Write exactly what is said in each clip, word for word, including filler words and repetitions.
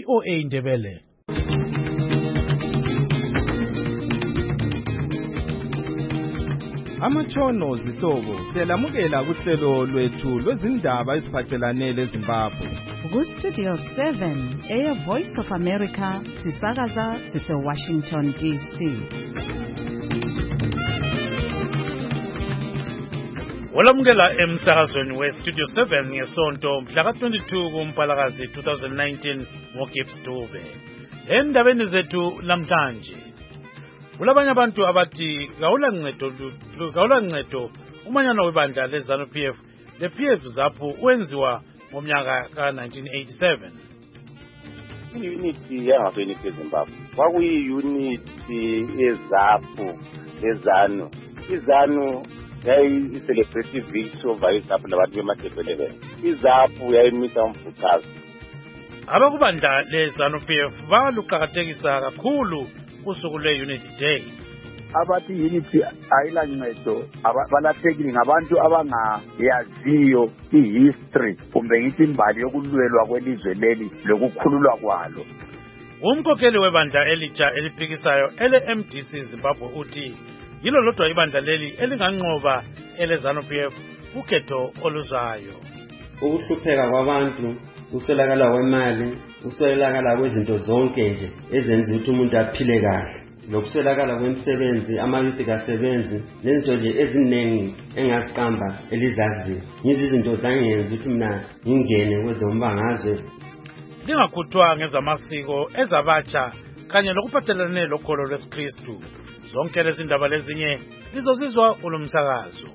O A Ndebele. Amatshono zihlobo selamukela kuhlelo lwethu lwezindaba eziphathelane leZimbabwe. Ku-Studio seven, Air Voice of America, sisakaza sise-Washington D C. Olamukela emsakazweni we-Studio seven ngesonto mhla ka-twenty-two kuMpalakazi twenty nineteen ngoGibbs Dube. Endabeni zethu namhlanje kulabanye abantu abathi kawula ncedo kawula ncedo umanyano webandla leZANU P F le P F ZAPU wenziwa ngomnyaka ka nineteen eighty-seven. Unity yangapheni eZimbabwe kwakuyi-unity eZAPU leZANU. iZANU yayi-celebrate victory over iZAPU labantu bematebelele. iZAPU yayimisa umvuthazo. Abakubandla leZANU P F baluqakathekisa kakhulu usuku lwe-Unity Day. Abathi unity ayilancedo balahlekile ngabantu abangayaziyo i-history kumbe ngithi imbali yokulwelwa kwelizwe leli lokukhululwa kwalo. Umkhokheli webandla elitsha eliphikisayo ele-M D C Zimbabwe uthi yilo lodwa ibandla leli elinganqoba ele-ZANU P F ukhetho oluzayo. Ukuhlupheka kwabantu, ukuswelakala kwemali, ukuswelakala kwezinto zonke nje ezenza ukuthi umuntu aphile kahle, lokuswelakala kwemisebenzi, ama-youth kasebenzi, nezinto nje eziningi engasiqamba elizaziyo. Yizo izinto zangenza ukuthi mina ngingene kwezombangazwe. Lingakhuthwa ngezamasiko ezabatsha kanye lokuphathelane lokholo lwesikristu. Zonke lezi ndaba lezinye lizozizwa kulomsakazo.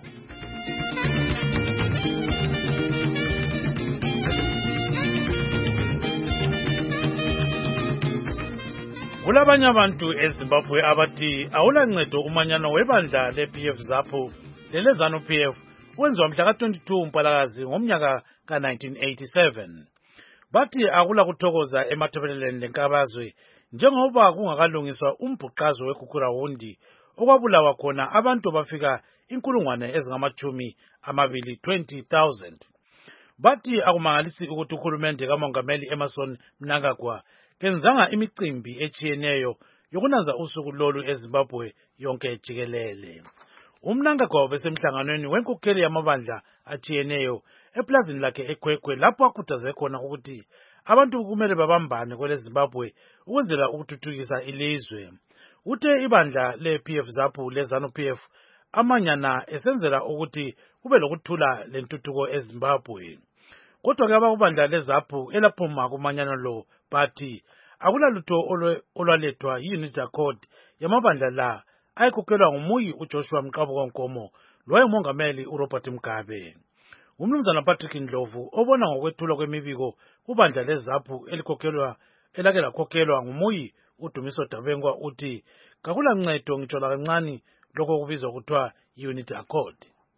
Kulabanye abantu eZimbabwe abathi awulancedo umanyano webandla le-P F ZAPU lele-ZANU P F wenziwa mhla ka-twenty-two Mpalakazi ngomnyaka ka nineteen eighty-seven. Bathi akula kuthokoza emathebeleleni lenkabazwe njengoba kungakalungiswa umbhuqazo weGugurawundi okwabulawa khona abantu bafika inkulungwane ezingamachumi amabili twenty thousand. Bathi akumangalisi ukuthi uhulumende kaMongameli Emmerson Mnangagwa kenzanga imicimbi echiyeneyo yokunanza usuku lolu eZimbabwe yonke jikelele. UMnangagwa besemhlanganweni wenkokheli yamabandla achiyeneyo eplazini lakhe eKwekwe lapho akhuthaze khona ukuthi abantu kumele babambane kwele Zimbabwe ukwenzela ukuthuthukisa ilizwe. Uthe ibandla le-P F ZAPU leZANU P F amanyana esenzela ukuthi kube lokuthula lentuthuko eZimbabwe. Kodwa ke abakubandla leZAPU elaphuma kumanyano lo bathi akulalutho olwalethwa yi-Unity Accord yamabandla la ayikhokhelwa ngumuyi uJoshua Mqabuka Nkomo lowayengumongameli uRobert Mugabe. Umnumzana Patrick Ndlovu obona ngokwethulwa kwemibiko kubandla leZAPU elikhokhelwa elake lakhokhelwa ngumuyi uDumiso Dabengwa uthi kakula ncedo ngitsho lakancane lokho kubizwa kuthiwa i-Unity Accord.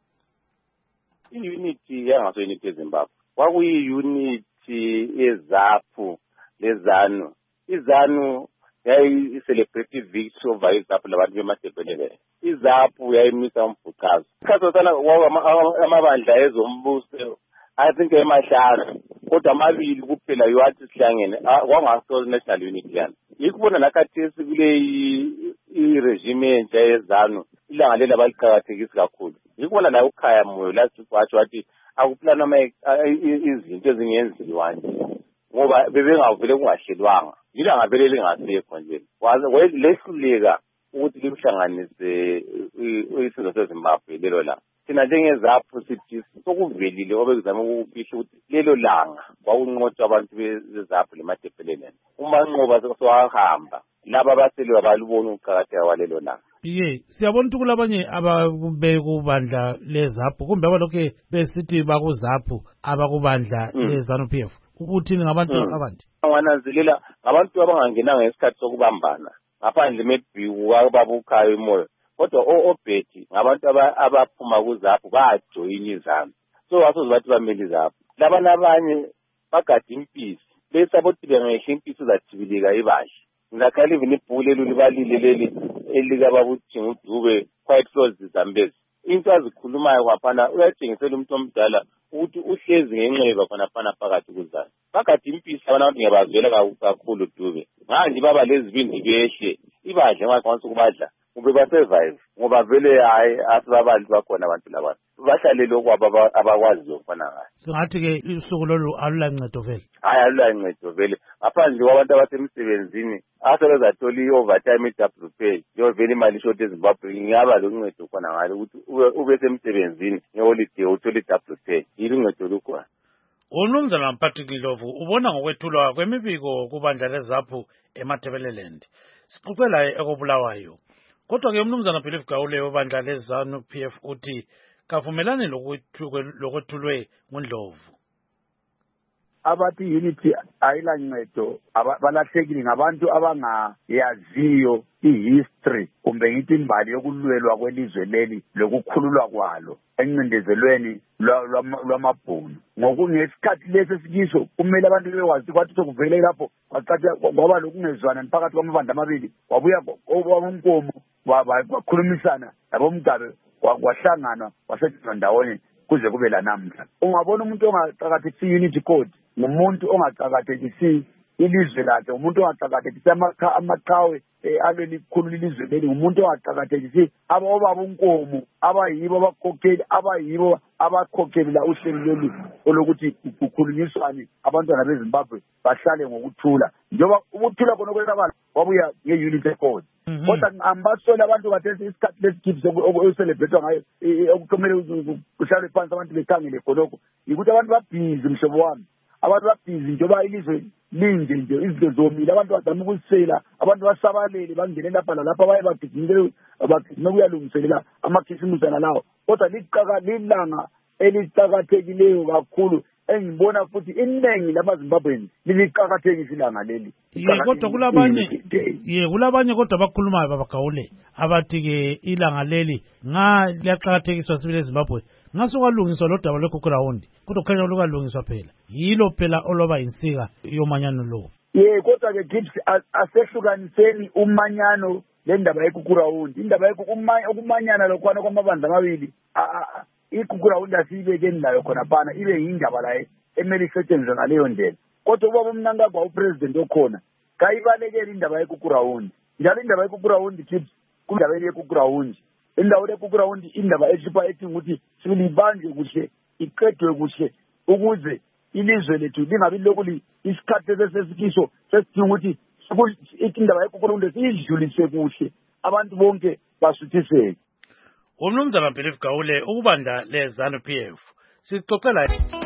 I-unity yangapheni eZimbabwe kwakuyi-unity eZAPU leZANU. iZANU yayi-celebrate victory over iZAPU labantu bematebelele. iZAPU yayimisa umvuthazo. Isikhathi sana amabandla ezombuso I think emahlanu kodwa amabili kuphela yiwathi sihlangene kwangaso national unity yani. Yikubona nakathesi kule i-regime entsha yeZANU ilangalela abaliqakathekisi kakhulu. Yikubona la ukhaya moyo lasiwathi wathi akuplana izinto ezingenziwa nje ngoba bebengavele kungahlelwanga. Ilanga vele lingasekho nje. Lehluleka ukuthi limhlanganise isizwe seZimbabwe lelo langa. Thina njengeZAPU sithi sokuvelile obekuzama ukufihla ukuthi lelo langa kwakunqotshwa abantu beZAPU lematebeleleni. Uma nqoba sohamba laba basele abalubona ukuqhakatheka kwalelo langa. Ye siyabona ukuthi kulabanye ababekubandla leZAPU kumbe abalokhe besithi bakuZAPU abakubandla leZANU P F. Ukuthi ngabantu abantu wananzelela ngabantu abangangenanga ngesikhathi sokubambana ngaphandle mebhiku ababukayo imoyo. Kodwa oBhetty ngabantu abaphuma kuZAPU bajoyina iZANU. So wasoze bathi bameli iZAPU. Laba nabanye bagada impisi besabothi bengehla impisi zathibilika ibahle. Ngakhala even ibhule leli balile leli elika babuthi ngudube quite close Zambezi. into azikhulumayo kwaphana uyatshengisela umuntu omdala ukuthi uhlezi ngenxeba khonaphana phakathi kuzana phakathi impisi abana abantu ngiyabazwela kakhulu Dube manje baba lezibindi behle ibadle ngakwanisa ukubadla ube basurvive ngoba vele hayi asibabantu bakhona abantu laba bahlale lokho abakwazi ukufana ngayo singathi ke usuku lolu alulancedo vele hayi alulancedo vele ngaphandle kwabantu abasemsebenzini asebezathola i-overtime i-double pay yovele imali ishoti eZimbabwe ngiyaba loncedo khona ngalo ukuthi ube semsebenzini ngeholiday uthola i-double pay iluncedo lukhona. Umnumzana Mphathi Ndlovu ubona ngokwethulwa kwemibiko kubandla leZAPU eMatabeleland sixoxela ekobulawayo kodwa ke umnumzana Believe Gawule webandla leZANU P F uthi kavumelane lokwethulwe nguNdlovu. Abathi unity ayilancedo balahlekile ngabantu abangayaziyo ihistory kumbe ngithi imbali yokulwelwa kwelizwe leli lokukhululwa kwalo encindezelweni lwamabhunu ngokungesikhathi lesi sikiso kumele abantu bewazi kwathi sokuvele lapho kwacathi kwaba lokungezwana phakathi kwamabandla amabili wabuya kwabonkomo wakhulumisana labomgabe kwahlangana wasetshenziswa ndawonye kuze kube lanamhla. Ungabona umuntu ongaqakathekisi unity code ngumuntu ongaqakathekisi ilizwe lakhe umuntu ongaqakathekisi amaqhawe aleli khulu ilizwe leli umuntu ongaqakathekisi abobaba unkomo abayibo abakhokheli abayibo abakhokheli la uhlelo lolu olokuthi kukhulunyiswane abantwana beZimbabwe bahlale ngokuthula njengoba ukuthula khona kwenzakala wabuya nge-unity code. Kodwa ambasola abantu bathese isikhathi lesigibs okucelebrate ngayo okuqomele kuhlale phansi abantu bekhangele khonokho ukuthi abantu babhizi mhlobo wami abantu babhizi njengoba ilizwe linje nje izinto zomile abantu bazama ukusela abantu basabalele bangene lapha lapha baye bagijimele bagijime kuyalungiselela amakhisimuzana lawo kodwa liqaka lilanga eliqakathekileyo kakhulu engibona futhi iningi lamaZimbabweni liliqakathekile ilanga leli. Ye kodwa kulabanye ye kulabanye kodwa bakhulumayo babagawule abathi ke ilanga leli nga liyaqakathekiswa sibile eZimbabwe ngaso kwalungiswa lo daba lokugrawundi kodwa kukhanya lokalungiswa phela yilo phela oloba insika yomanyano lo. Ye kodwa ke Gibbs asehlukaniseni umanyano lendaba yekugrawundi indaba yokumanyana lokwana kwamabandla amabili ikugrawundi asiyibekeni layo khona phana ibe yindaba la emeli setshenziswa ngaleyo ndlela kodwa ubaba uMnangagwa upresident okhona kayibalekela indaba yekugrawundi njalo indaba yekugrawundi Gibbs kundaba yekugrawundi indawo yekugrawundi indaba ehlupha ethi ukuthi sibulibanje kuhle iqedwe kuhle ukuze ilizwe lethu lingabi lokuli isikhathi sesesikiso sesidinga ukuthi indaba yekugrawundi siyidlulise kuhle abantu bonke basuthiseke. Umnumzana Believe Gawule ukubanda leZANU P F sixoxela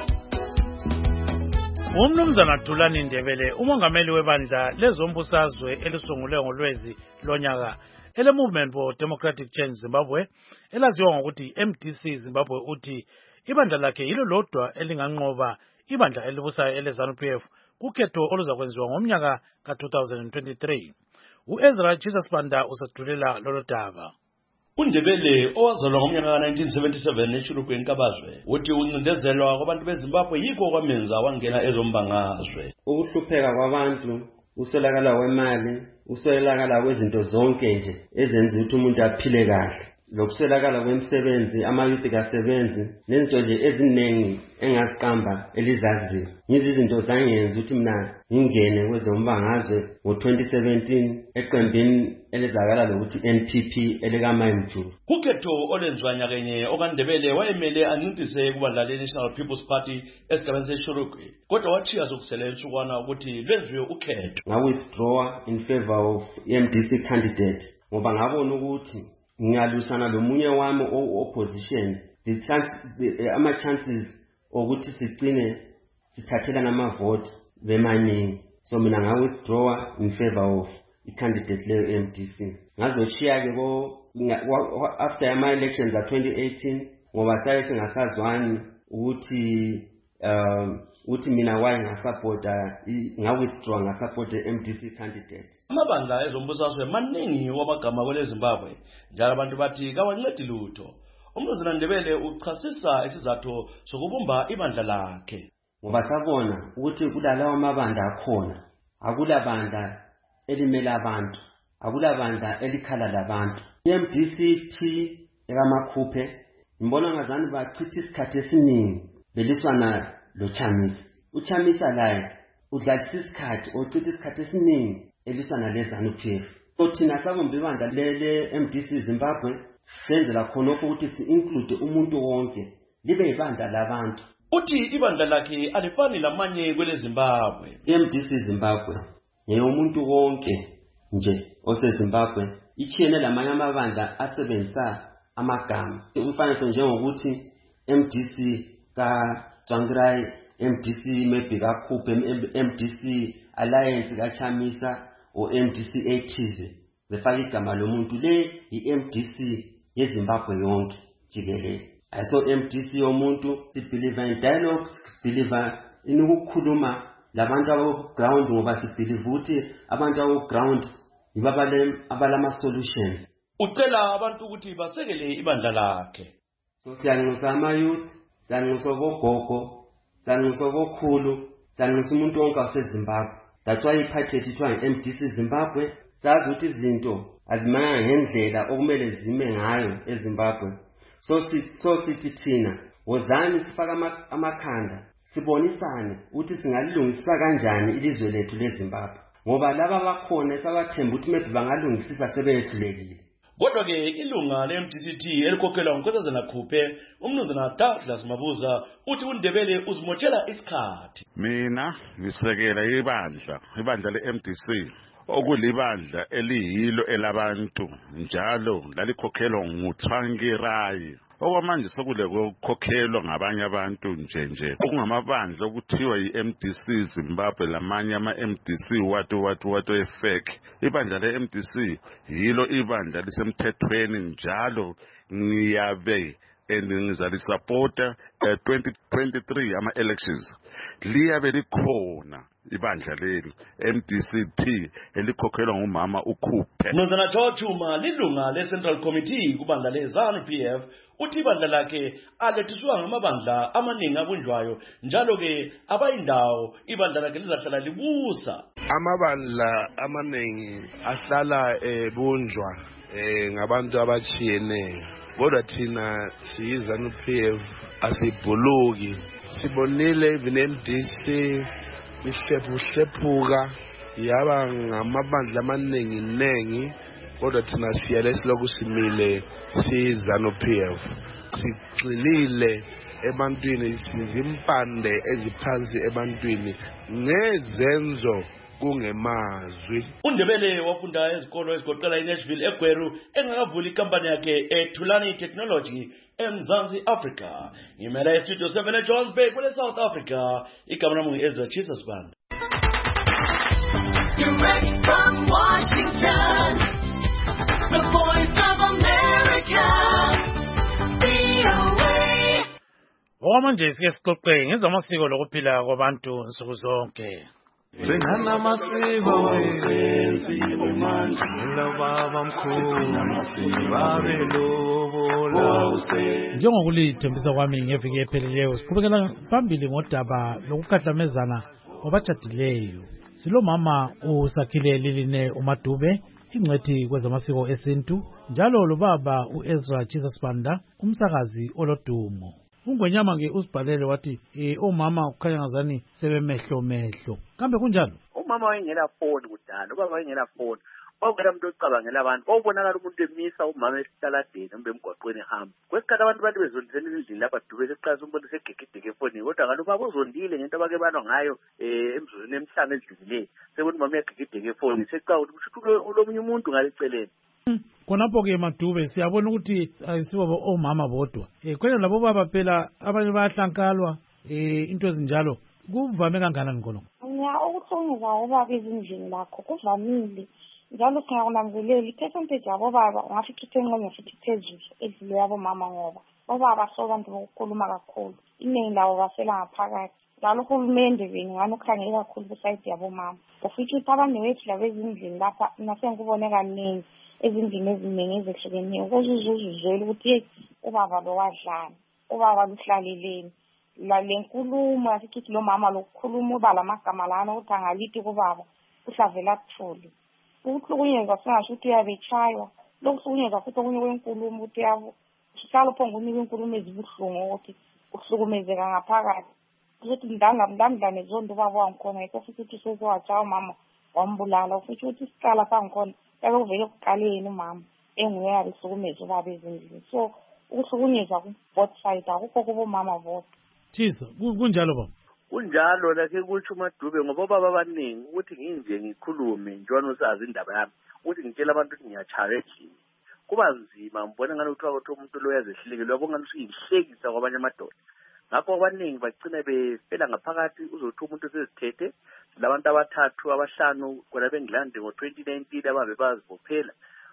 umnumzana Dulani Ndebele umongameli webandla lezombusazwe elisungulwe ngolwezi lonyaka ele Movement for Democratic Change Zimbabwe elaziwa ngokuthi M D C Zimbabwe uthi ibandla lakhe yilo lodwa elinganqoba ibandla elibusayo eleZANU P F kukhetho oluzakwenziwa ngomnyaka ka two thousand twenty-three. uEzra Jesus Banda usadulela lolo daba. uNdebele owazalwa ngomnyaka ka nineteen seventy-seven eShurukweni Kabazwe uthi uncindezelwa kwabantu beZimbabwe yikho kwamenza wangena ezombangazwe. Ukuhlupheka kwabantu, usolakala kwemali, usolakala kwezinto zonke nje ezenza ukuthi umuntu aphile kahle. Lokusolakala kwemisebenzi, ama-youth kasebenzi nezinto nje eziningi engaziqamba elizaziyo. Yizo izinto zangenza ukuthi mina ngingene kwezombangazwe ngo-twenty seventeen eqembini elizakala lokuthi N P P elikaMaimjulu. Kukhetho olwenziwa nyakenye okaNdebele wayemele ancintise kubandla le-National People's Party esigabeni seShurukwi kodwa wathiya sokusele insukwana ukuthi lwenziwe ukhetho. Nga-withdraw in favor of M D C candidate ngoba ngabona ukuthi ngiyalusana lomunye wami o-opposition the chance the, ama chances ukuthi sigcine sithathela nama vote bemaningi so mina nga withdraw in favor of the candidate le M D C. Ngazochiya ke ko after ama elections ka twenty eighteen ngoba saye singasazwani ukuthi um uthi mina waye ngasupporta ngawithdraw ngasupporta M D C candidate. Amabandla ezombusazwe maningi wamagama kwele Zimbabwe njalo abantu bathi kawancedi lutho. Umnumzana Ndebele uchasisa isizathu sokubumba ibandla lakhe. Ngoba sabona ukuthi kulalawa amabandla akhona akulabandla elimela abantu akulabandla elikhala labantu. M D C T ekamakhuphe ngibona ngazani bachitha isikhathi esiningi beliswana lo Chamisa. uChamisa laye udlalisa isikhathi ochitha isikhathi esiningi eliswana lezanu P F. So thina sabombe ibandla lele M D C Zimbabwe senzela khona ukuthi si-include umuntu wonke libe ibandla labantu. Uthi ibandla lakhe alifani lamanye kwele Zimbabwe. M D C Zimbabwe yeyomuntu wonke nje oseZimbabwe ichiyene lamanye amabandla asebenzisa amagama. Umfaniso njengokuthi M D C ka Tsvangirai, M D C maybe kaKhuphe, M D C Alliance kaChamisa o M D C ethize befaka igama lomuntu le i-M D C yeZimbabwe yonke jikelele. So M D C yomuntu sibelieve in dialogue, sibelieve in ukukhuluma labantu abo ground ngoba sibelieve ukuthi abantu abo ground ibabale abalama solutions. Ucela abantu ukuthi basekele ibandla lakhe. So siyanxusa ama youth, siyanxusa ogogo, siyanxusa okhulu, siyanxusa umuntu wonke waseZimbabwe. That's why iphathi ethithwa M D C Zimbabwe sazi ukuthi izinto azimanga ngendlela okumele zime ngayo eZimbabwe. So sithi so sithi thina wozani sifaka amakhanda sibonisane ukuthi singalungisa kanjani ilizwe lethu leZimbabwe ngoba laba bakhona esabathemba ukuthi maybe bangalungisisa sebehlulekile. Kodwa ke ilunga le-M D C T elikhokhelwa nguNkosazana Khuphe umnumzana Douglas Mabuza uthi uNdebele uzimotshela isikhathi. Mina ngisekela ibandla ibandla le-M D C okulibandla eliyilo elabantu njalo lalikhokhelwa nguTsvangirai. Okwamanje sokule kokhokhelwa ngabanye abantu nje nje okungamabandla okuthiwa yi-M D C Zimbabwe lamanye ama-M D C watu watu watu efake. Ibandla le-M D C yilo ibandla lisemthethweni njalo ngiyabe and ngizalisupporta twenty twenty-three ama-elections. Liyabe likhona ibandla leli M D C T elikhokhelwa ngumama uKhuphe. Mnumzana George Chuma lilunga le-Central Committee kubandla le-ZANU P F uthi ibandla lakhe alethiswa ngamabandla amaningi abunjwayo njalo ke abayindawo ibandla lakhe lizahlala libusa. Amabandla amaningi ahlala ebunjwa ngabantu abachiyeneyo. Kodwa thina siyiZANU P F asibhuluki. Sibonile even M D C ihlephuhlephuka yaba ngamabandla amaningi nengi kodwa thina siyale siloku simile siyiZANU P F. Sigxilile ebantwini sizimpande eziphansi ebantwini ngezenzo kungemazwi. uNdebele wafunda ezikolo ezigoqela eNashville eGweru engakavula ikampani yakhe eThulani Technology eMzansi Africa. Ngimela estudio seven eJohannesburg kule South Africa. Igama lami ngu-Ezra Chisasband. Direct from Washington, the voice of America, V O A. Okwamanje sike sixoxe ngezamasiko lokuphila kwabantu nsuku zonke. Singana masiko wesenzi bomanje lobaba mkhulu babe lobola. Njengokulithembisa kwami ngeviki ephelileyo siqhubekela phambili ngodaba lokukhahlamezana kwabajadileyo. Silomama uSakhile Liline uMadube ingcwethi kwezamasiko esintu njalo lobaba uEzra Chisasbanda umsakazi olodumo. Ungwenyama nge usibhalele wathi eh omama ukhanya ngazani sebemehlo mehlo. Kambe kunjalo? Umama wayengela phone kudala, ubaba wayengela phone. Wawungela umuntu ocabangela abantu. Wawubonakala umuntu emisa umama esitaladeni embe emgwaqweni ehamba. Kwesikhathi abantu bathi bezondisela endlini lapha Dube seqhaza umuntu segegedeke efonini. Kodwa ngalo baba uzondile ngento abake balwa ngayo eh emzuzweni emhlanje edlulile. Sebona umama egegedeke efonini seqhaza ukuthi ulomunye umuntu ngaliceleni. Khonapho ke Madube siyabona ukuthi ayisibo omama bodwa. Eh khona labo baba phela abanye bayahlankalwa eh into ezinjalo. Kuvame kangakanani khona? Ya ukuthonga ubaba ezindlini lakho kuvamile. Njalo siyakunanzelela ipercentage yabo baba ungafika ithengqenye futhi phezulu edlule yabo mama ngoba obaba sobantu bokukhuluma kakhulu. Iningi lawo basela ngaphakathi. Njalo uhulumende beni ngani ukhangela kakhulu beside yabo mama. Ufike abantu wethu labezindlini lapha nasengikubone kaningi ezindlini eziningi ezehlukeneyo ukuzuzuzuzwela ukuthi ubaba lo wadlala ubaba luhlaleleni la lenkulumo yasikithi lo mama lokukhuluma ubala amagama lana ukuthi angalithi kubaba uhlavela kuthuli ukuhlukunyezwa singasho ukuthi uyabechaywa lokuhlukunyezwa futhi okunye kwenkulumo ukuthi yabo sihlala uphonga unika inkulumo ezibuhlungu ukuthi uhlukumezeka ngaphakathi ukuthi mndandane zonke ubaba wangikhona yikho futhi ukuthi sesewatsha umama wambulala futhi ukuthi isikala sangikhona yabe kuvele kuqaleni umama enguye yabe hlukumeza ubaba ezindlini so ukuhlukunyezwa ku-both side akukho kubomama bodwa Tisa kunjalo baba kunjalo lakhe kutsho uMadube ngoba obaba abaningi ukuthi nginje ngikhulume njalo usazi indaba yami ukuthi ngitshela abantu ukuthi ngiyachallenge kuba nzima mbona ngani uthiwa ukuthi umuntu lo yazehlekile yabonga ukuthi yihlekisa kwabanye amadoda ngakho abaningi bagcina befela ngaphakathi uzothi umuntu sezithethe labantu abathathu abahlanu kona beNgilandi ngo-twenty nineteen ababe bazibophela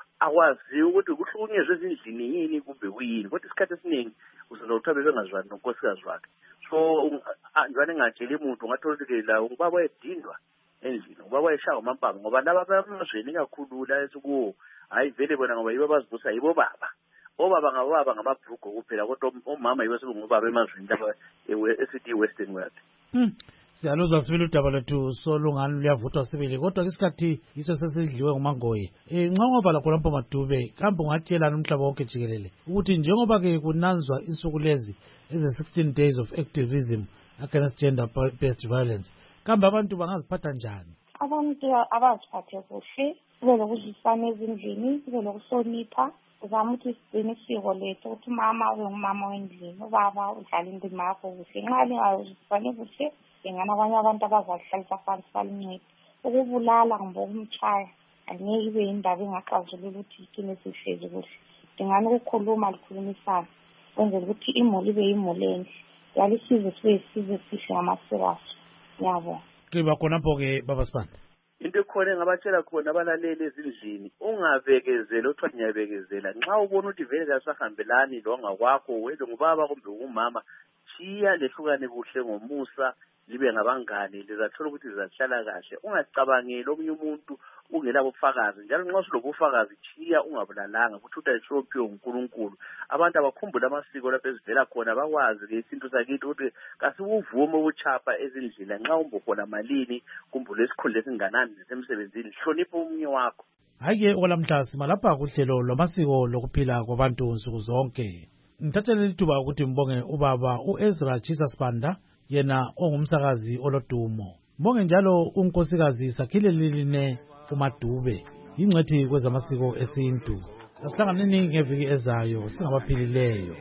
akwazi ukuthi kuhlukunyezwe ezindlini yini kumbe kuyini kodwa isikhathi esiningi uzozothiwa bebengazwani nonkosikazi wakhe so njalo engatsheli umuntu ungathola ukuthi la ubaba wayedindwa endlini ubaba wayeshaya amampama ngoba laba bamazweni kakhulu la esikuwo hayi vele bona ngoba yibo abazibusa yibo baba obaba ngababa ngamabhrugo kuphela kodwa omama yibo sebengubaba emazweni lapha esithi Western world. Siyaluzwa sibili udaba lethu solungani luyavuthwa sibili kodwa isikhathi yiso sesidliwe ngumangoye. Eh nxa ngoba lakho lapho Madube kambe ungatshelana umhlaba wonke jikelele ukuthi njengoba ke kunanzwa insuku lezi eze sixteen days of activism against gender based violence kambe abantu bangaziphatha njani? Abantu abaziphathe kuhle kube lokuzwisana ezindlini kube lokuhlonipha uzama ukuthi sigcine isiko lethu ukuthi umama ube ngumama wendlini ubaba udlala indima yakho kuhle nxa lingazwisani kuhle ingana abanye abantu abazahlalisa phansi balincede ukubulala kumbe ukumtshaya angeke ibe yindaba engaxazulula ukuthi ikine sihlezi kuhle dingani ukukhuluma likhulumisana kwenzela ukuthi imuli ibe imuli enhle yalisize sibe isize sihle ngamasiko aso yabo Kiba khonapho-ke baba Sibanda into ekhona engabatshela khona abalaleli ezindlini ungabekezela othiwa ngiyabekezela nxa ubona ukuthi vele kasahambelani lo ngakwakho wena ngubaba kumbe ungumama chiya lehlukane kuhle ngomusa libe ngabangane lizathola ukuthi lizahlala kahle ungacabangeli omunye umuntu ungela bufakazi njalo nxa usulobufakazi chiya ungabulalanga ukuthi utayishophiwe uNkulunkulu abantu abakhumbula amasiko lapho ezivela khona bakwazi ke isinto sakithi ukuthi kasibuvume ubuchapha ezindlini nxa umbokhona malini kumbulo esikhulu lesinganani semsebenzini hlonipha umunye wakho hayi olamhla simalapha kuhlelo lwamasiko lokuphila kwabantu nsuku zonke ngithathele lithuba ukuthi mbonge ubaba uEzra Chisa Sibanda yena ongumsakazi olodumo mbonge njalo unkosikazi Sakhile Liline uMadube ingcethi kwezamasiko esintu asihlanganeni ngeviki ezayo singabaphilileyo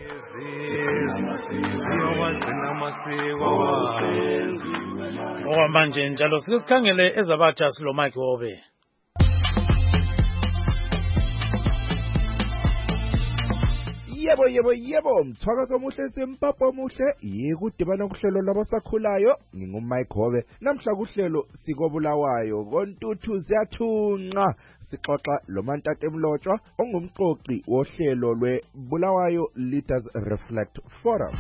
okwamanje njalo sike sikhangele ezabatsha silo Mike Wobe. Yebo yebo yebo mthwakazo omuhle sempapa omuhle yikudibana kuhlelo labasakhulayo ngingumike Hobe namhla kuhlelo sikobulawayo kontuthu ziyathunqa sixoxa lo Mantate Mlotshwa ongumxoxi wohlelo lweBulawayo Leaders Reflect Forum.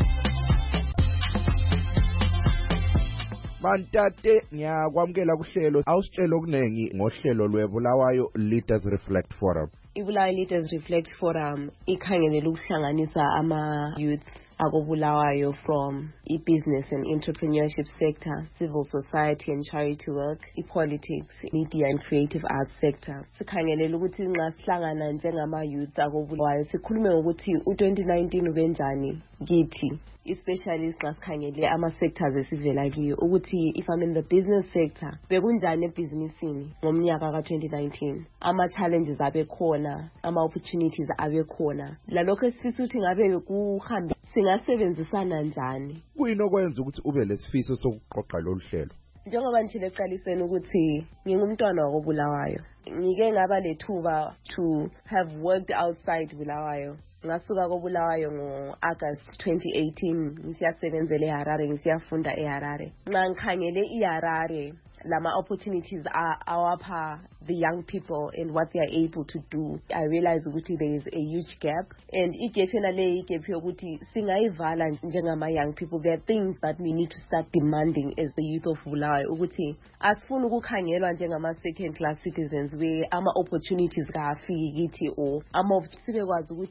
Mantate ngiyakwamukela kuhlelo awusitshela okunengi ngohlelo lweBulawayo Leaders Reflect Forum. iBulawayo Leaders Reflect Forum ikhangelele ukuhlanganisa ama youth akobulawayo from i-business and entrepreneurship sector, civil society and charity work, i-politics, media and creative arts sector. Sikhangelele ukuthi nxa sihlangana njengama youth akobulawayo sikhulume ngokuthi u twenty nineteen ubenjani kithi, especially nxa sikhangele ama sectors esivela kiyo ukuthi if I'm in the business sector bekunjani ebhizinisini ngomnyaka ka twenty nineteen, ama challenges abekhona, ama opportunities abekhona, lalokho esifisa ukuthi ngabe kuhambe singasebenzisana njani. Kuyini okwenza ukuthi ube lesifiso sokuqoqa lolu hlelo? Njengoba nje leqaliseni ukuthi ngingumntwana wakobulawayo, ngike ngaba lethuba to have worked outside Bulawayo. Ngasuka kobulawayo ngo-August twenty eighteen ngisiyasebenzela eHarare, ngisiyafunda eHarare. Nxa ngikhangele iHarare lama opportunities awapha the young people and what they are able to do, I realize ukuthi there is a huge gap, and igap yona le igap yokuthi singayivala njengama young people. There are things that we need to start demanding as the youth of Bulawayo ukuthi asifuni ukukhangelwa njengama second class citizens where ama opportunities kaafiki kithi or ama sibe kwazi ukuthi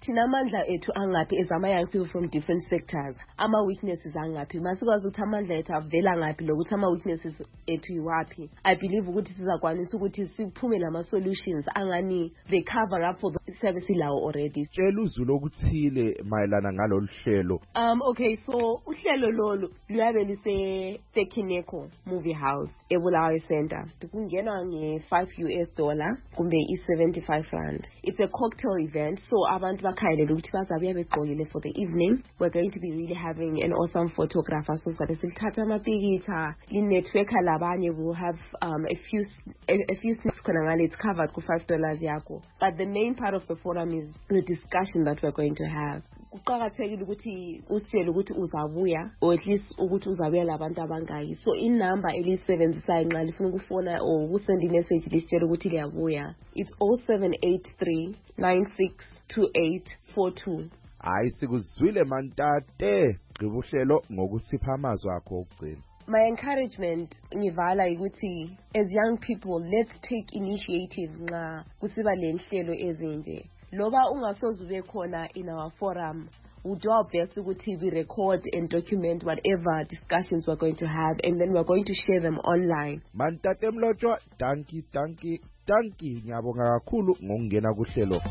thina amandla ethu angaphi as ama young people from different sectors, ama weaknesses angaphi, masikwazi ukuthi amandla ethu avela ngaphi lokuthi ama weaknesses ethu iwaphi. I believe ukuthi sizakwanisa ukuthi siphume nama solutions angani they cover up for the service lawo already. Tshela uzulu okuthile mayelana ngalolu hlelo. Um okay, so uhlelo lolu luyabe lise Tekineko Movie House eBulawayo Center. Kungenwa nge five U S dollar kumbe i seventy-five rand. It's a cocktail event, so abantu bakhayelela ukuthi bazabuya begqokile for the evening. We're going to be really having an awesome photographer, so that silithatha amapikitsha, li networker labanye will have um a few a, a few snacks khona ngale, it's covered ku five dollars yakho. But the main part of the forum is the discussion that we're going to have. Kuqakathekile ukuthi usitshele ukuthi uzabuya or at least ukuthi uzabuya labantu abangaki. So in number elisebenzisayo nxa lifuna ukufona or ukusend message lisitshele ukuthi liyabuya. It's oh seven eight three nine six two eight four two. Hayi sikuzwile mantate, qibuhlelo ngokusipha amazwi akho okugcina. My encouragement ngivala ukuthi as young people, let's take initiative nxa kusiba lenhlelo ezinje. Loba ungasoze ube khona in our forum, we'll do our best ukuthi we record and document whatever discussions we're going to have, and then we're going to share them online. Mantate Mlotshwa, danki danki danki, ngiyabonga kakhulu ngokungena kuhlelo.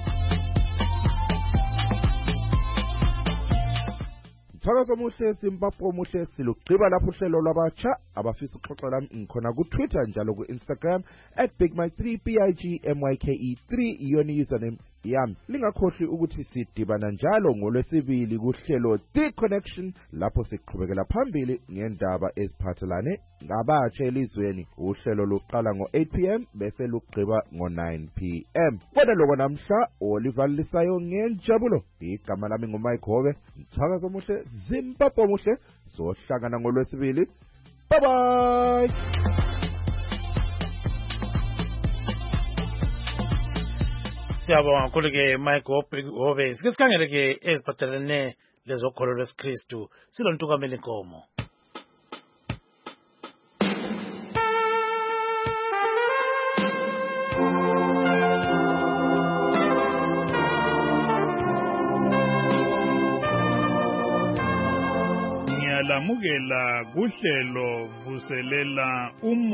Mthakazo muhle, Zimbabwe muhle, silugqiba lapho uhlelo lwabatsha abafisa ukuxoxa lami ngikhona ku Twitter njalo ku Instagram at big mike three b i g m y k e three iyona username yami. Lingakhohlwi ukuthi sidibana njalo ngolwesibili kuhlelo The Connection lapho siqhubekela phambili ngendaba eziphathelane ngabatsha elizweni. Uhlelo luqala ngo eight p m bese lugqiba ngo nine p m. Kodwa lokho namhla Oliver Lisayo ngenjabulo. Igama lami nguMike Hove. Mthakazo muhle, Zimbabwe muhle, sohlangana ngolwesibili. Bye bye. Siyabonga kakhulu ke Mike Hove. Sike sikhangele ke eziphathelene lezokholo lwesikristu silontukamela inkomo. Lamukela kuhlelo vuselela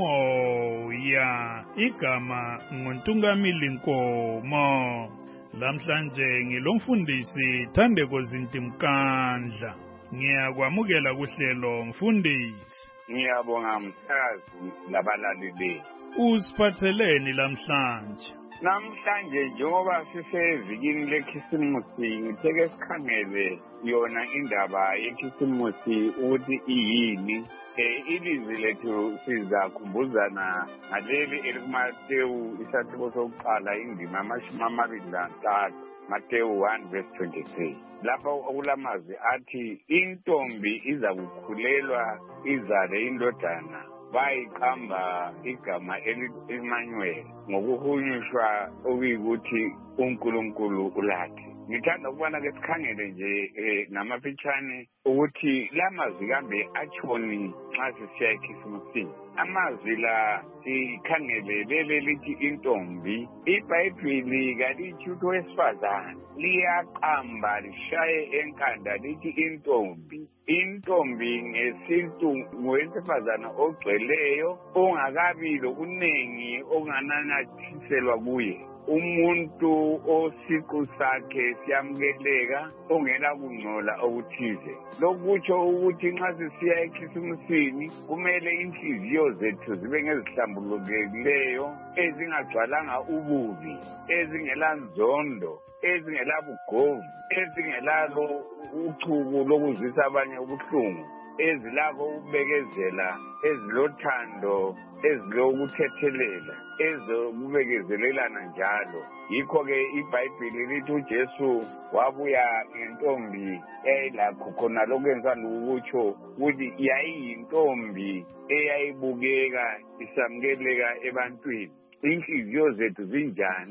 umoya, igama nguntungamili nkomo. Lamhlanje ngilomfundisi Thandeko Zintimkandla. Ngiyakwamukela kuhlelo mfundisi. Ngiyabonga mthazi labalaleli. Usiphatheleni lamhlanje? Namhlanje njengoba sisevikini lekhisimusi ngitheke sikhangele yona indaba yekhisimusi ukuthi iyini. Eh ilizwi lethu sizakhumbuzana ngaleli elikuMateyu isathuko sokuqala indima amashumi amabili nantathu, Mateyu one verse twenty-three. Lapha okulamazwi athi intombi izakukhulelwa izale indodana, bayiqamba igama eliManuel ngokuhunyushwa okuyikuthi uNkulunkulu ulathi. Ngithanda ukubona ke sikhangele nje namapitshane ukuthi lamazwi kambe atshoni nxa sisiya ekhisimusini. Amazwi la sikhangele lele lithi intombi. iBhayibhili kalithi ukuthi owesifazane liyaqamba lishaye enkanda lithi intombi. Intombi ngesintu ngowesifazane ogcweleyo ongakabi lokunengi okungananyathiselwa kuye. Umuntu osiqu sakhe siyamukeleka ongela kungcola okuthize. Lokutsho ukuthi nxa sisiya ekhisimusini kumele inhliziyo zethu zibe ngezihlambulukileyo, ezingagcwalanga ububi, ezingela nzondo, ezingela bugovu, ezingelalo uchuku lokuzwisa abanye ubuhlungu, ezilakho ukubekezela, ezilothando, ezilokuthethelela, ezokubekezelelana njalo. Yikho ke iBhayibhili lithi uJesu wabuya ngentombi eyayilakho khona lokwenza lokutsho ukuthi yayiyintombi eyayibukeka isamukeleka ebantwini. Inhliziyo zethu zinjani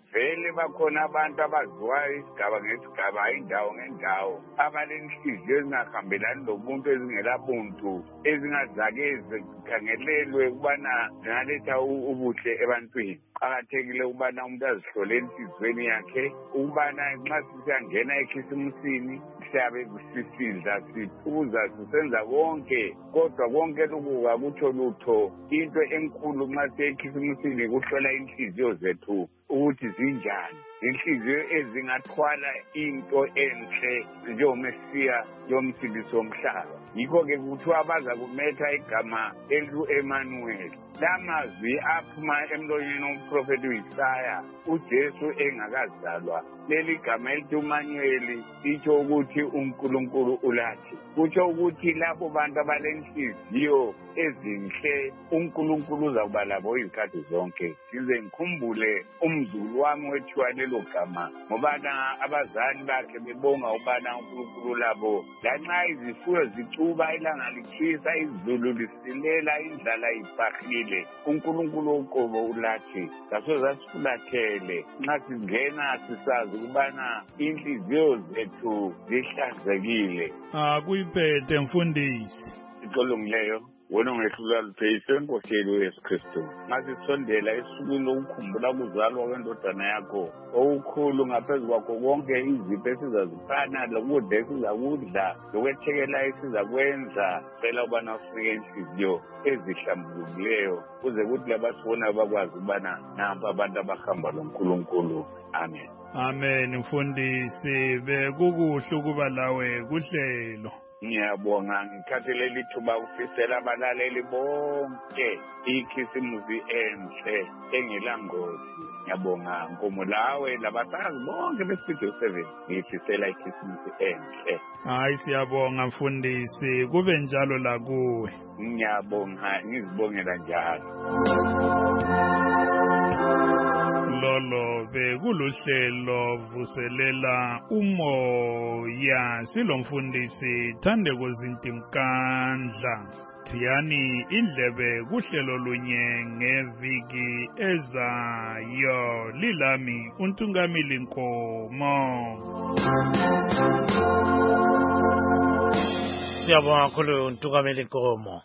vele bakhona abantu abaziwayo isigaba ngesigaba indawo ngendawo abanenhliziyo ezingahambelani lobuntu ezingelabuntu ezingazake zikhangelelwe ukubana zingaletha ubuhle ebantwini. Kuqakathekile ukubana umuntu azihlole enhliziyweni yakhe ukubana nxa sisiyangena ekhisimusini siyabe sisidla siphuza sisenza konke kodwa konke lokhu akutsho lutho. Into enkulu nxa siyekhisimusini kuhlola inhliziyo zethu ukuthi zinjani, inhliziyo ezingathwala into enhle njengomesiya yomsindisi womhlaba. Yikho-ke kuthiwa baza kumetha igama elingu-Emmanuel. Lamazwi aphuma emlonyeni womprofeti u-Isaya uJesu engakazalwa. Leli gama elithi uManuel litsho ukuthi uNkulunkulu ulathi. Kutsho ukuthi labo bantu abalenhliziyo ezinhle uNkulunkulu uzakuba labo izikhathi zonke. Size ngikhumbule umzulu wami wethiwa lelo gama ngobana abazali bakhe bebonga ubana uNkulunkulu labo. Lanxa izifuyo zicuba ilanga litshisa izulu lisilela indlala ibhahile uNkulunkulu uqobo ulathi ngaso zasifulathele nxa singena sisazi ukubana inhliziyo zethu zihlanzekile. Ah kuyiphethe mfundisi. Iqolongileyo wona ngehlula lupheyise enkosini uYesu Kristu. Masisondela esukwini lokukhumbula ukuzalwa kwendodana yakho okukhulu ngaphezu kwakho konke izipho esizazifana lokudla esizakudla lokwethekela esizakwenza cela ubana ufike inhliziyo ezihlambulukileyo kuze kuthi labasibona bakwazi ubana nampa abantu abahamba loNkulunkulu. Amen. Amen mfundisi bekukuhle ukuba lawe kuhlelo. Ngiyabonga ngikhathele lithuba ukufisela abalaleli bonke ikhisimusi enhle engelangozi. Ngiyabonga Nkomo lawe labasakazi bonke beStudio seven ngifisela ikhisimusi enhle. Hayi siyabonga mfundisi kube njalo la kuwe. Ngiyabonga ngizibongela njalo. Lolo bekuluhlelo vuselela umoya silomfundisi Thandeko Zintimkandla. Thiyani indlebe kuhlelo lunye ngeviki ezayo lilami uNtungamili Nkomo. Siyabonga kakhulu uNtungamili Nkomo.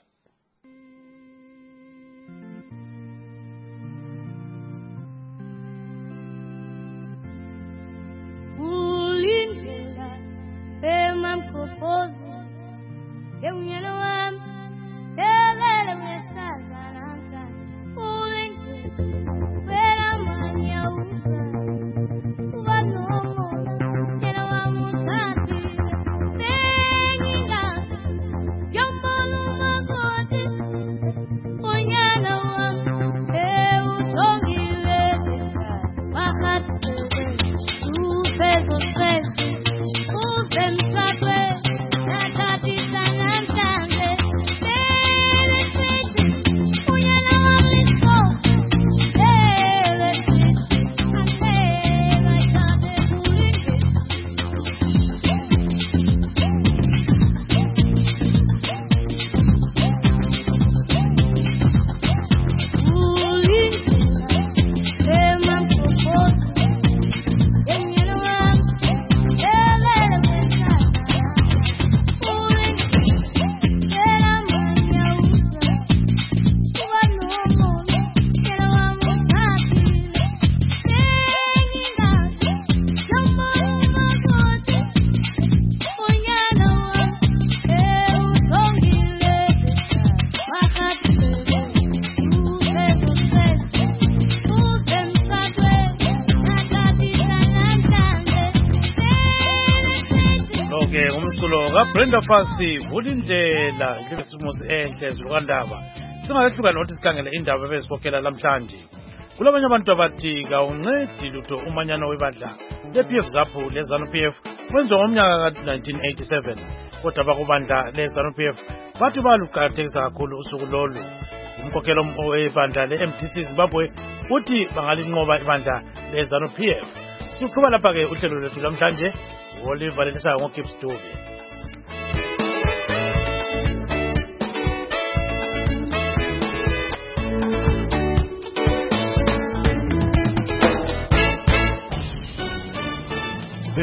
Brenda Fassie vulindlela ngesimusi enhle ezilukandaba singakehluka nokuthi sikhangele indaba ebezikhokhela namhlanje. Kulabanye abantu abathi kawuncedi lutho umanyano webandla le-P F ZAPU le-ZANU P F wenziwa ngomnyaka ka nineteen eighty-seven kodwa bakubandla le-ZANU P F bathi baluqakathekisa kakhulu usuku lolu. Umkhokhelo webandla le-M D C Zimbabwe uthi bangalinqoba ibandla le-ZANU P F. Siqhuba lapha-ke uhlelo lwethu namhlanje olivaleliswayo ngoGibbs Dube.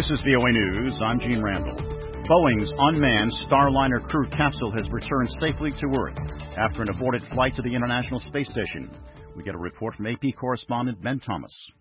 this is V O A News. I'm Gene Randall. Boeing's unmanned Starliner crew capsule has returned safely to Earth after an aborted flight to the International Space Station. We get a report from A P correspondent Ben Thomas.